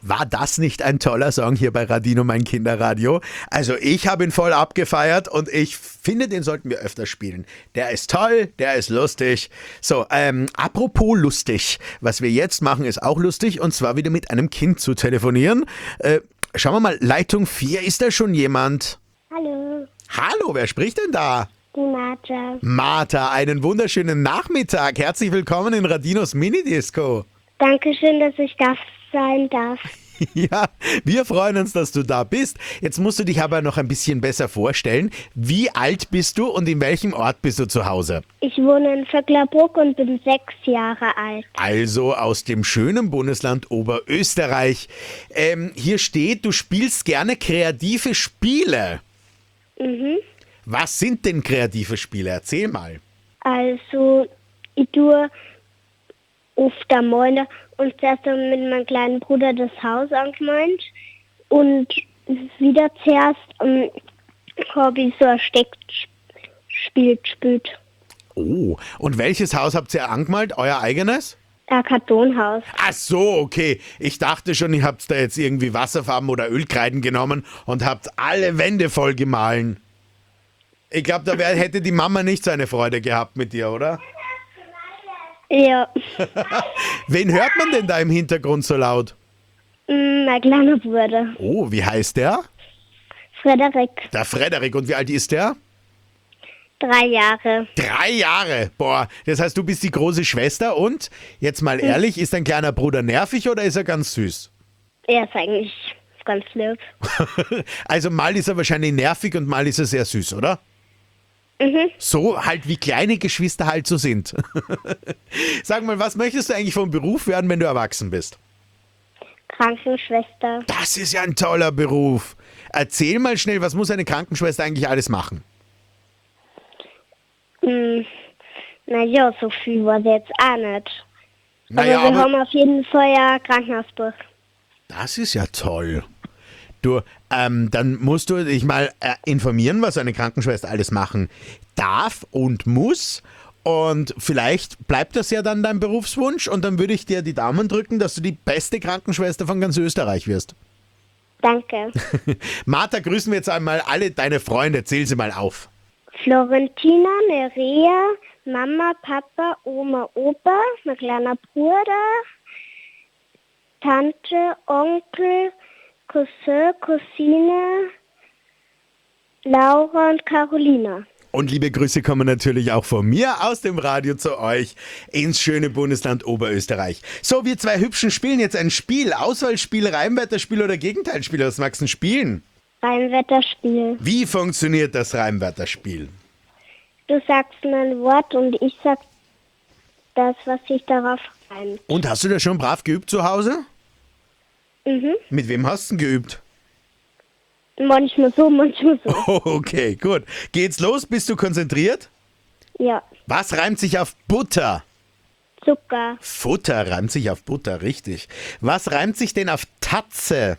War das nicht ein toller Song hier bei Radino, mein Kinderradio? Also ich habe ihn voll abgefeiert und ich finde, den sollten wir öfter spielen. Der ist toll, der ist lustig. So, apropos lustig. Was wir jetzt machen, ist auch lustig und zwar wieder mit einem Kind zu telefonieren. Schauen wir mal, Leitung 4, ist da schon jemand? Hallo, Hallo, wer spricht denn da? die Martha. Martha, einen wunderschönen Nachmittag. Herzlich willkommen in Radinos Minidisco. Dankeschön, dass ich da sein darf. Ja, wir freuen uns, dass du da bist. Jetzt musst du dich aber noch ein bisschen besser vorstellen. Wie alt bist du und in welchem Ort bist du zu Hause? Ich wohne in Vöcklerbruck und bin 6 Jahre alt. Also aus dem schönen Bundesland Oberösterreich. Hier steht, du spielst gerne kreative Spiele. Was sind denn kreative Spiele? Erzähl mal. Also, ich tue oft einmal und zuerst mit meinem kleinen Bruder das Haus angemalt und wieder zuerst habe ich so ein Steckspiel gespielt. Oh, und welches Haus habt ihr angemalt? Euer eigenes? Ein Kartonhaus. Ach so, okay. Ich dachte schon, ihr habt da jetzt irgendwie Wasserfarben oder Ölkreiden genommen und habt alle Wände voll gemahlen. Ich glaube, da hätte die Mama nicht so eine Freude gehabt mit dir, oder? Ja, Wen hört man denn da im Hintergrund so laut? mein kleiner Bruder, Oh, wie heißt der? Frederik, Der Frederik. Und wie alt ist der? 3 Jahre. 3 Jahre. Boah, das heißt, du bist die große Schwester und, jetzt mal ehrlich, ist dein kleiner Bruder nervig oder ist er ganz süß? Er ist eigentlich ganz lieb. Also mal ist er wahrscheinlich nervig und mal ist er sehr süß, oder? So halt wie kleine Geschwister halt so sind. Sag mal, was möchtest du eigentlich vom Beruf werden, wenn du erwachsen bist? Krankenschwester. Das ist ja ein toller Beruf. Erzähl mal schnell, was muss eine Krankenschwester eigentlich alles machen? Naja, so viel war es jetzt auch nicht. Naja, aber wir aber haben auf jeden Fall ein Krankenhausbuch. das ist ja toll. Du, dann musst du dich mal informieren, was eine Krankenschwester alles machen darf und muss. Und vielleicht bleibt das ja dann dein Berufswunsch und dann würde ich dir die Daumen drücken, dass du die beste Krankenschwester von ganz Österreich wirst. Danke. Martha, grüßen wir jetzt einmal alle deine Freunde. Zähl sie mal auf. Florentina, Nerea, Mama, Papa, Oma, Opa, mein kleiner Bruder, Tante, Onkel, Cousin, Cousine, Laura und Carolina. Und liebe Grüße kommen natürlich auch von mir aus dem Radio zu euch ins schöne Bundesland Oberösterreich. So, wir zwei Hübschen spielen jetzt ein Spiel. Auswahlspiel, Reimwörterspiel oder Gegenteilspiel. Was magst du denn spielen? Reimwörterspiel. Wie funktioniert das Reimwörterspiel? Du sagst mir ein Wort und ich sag das, was sich darauf reimt. Und hast du das schon brav geübt zu Hause? Mit wem hast du denn geübt? Manchmal so, manchmal so. Oh, okay, gut. Geht's los? Bist du konzentriert? Ja, Was reimt sich auf Butter? Zucker, Futter reimt sich auf Butter, richtig. Was reimt sich denn auf Tatze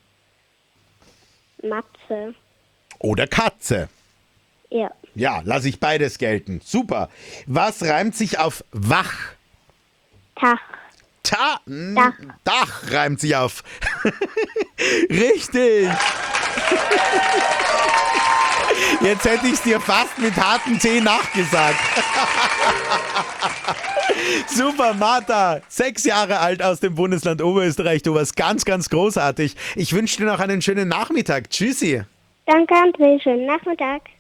Matze. oder Katze? Ja, Ja, lasse ich beides gelten. Super. Was reimt sich auf wach? Tag. Dach. Dach reimt sich auf. Richtig. Jetzt hätte ich es dir fast mit hartem Tee nachgesagt. Super, Martha. 6 Jahre alt aus dem Bundesland Oberösterreich. Du warst ganz, ganz großartig. Ich wünsche dir noch einen schönen Nachmittag. Tschüssi. Danke, André. Schönen Nachmittag.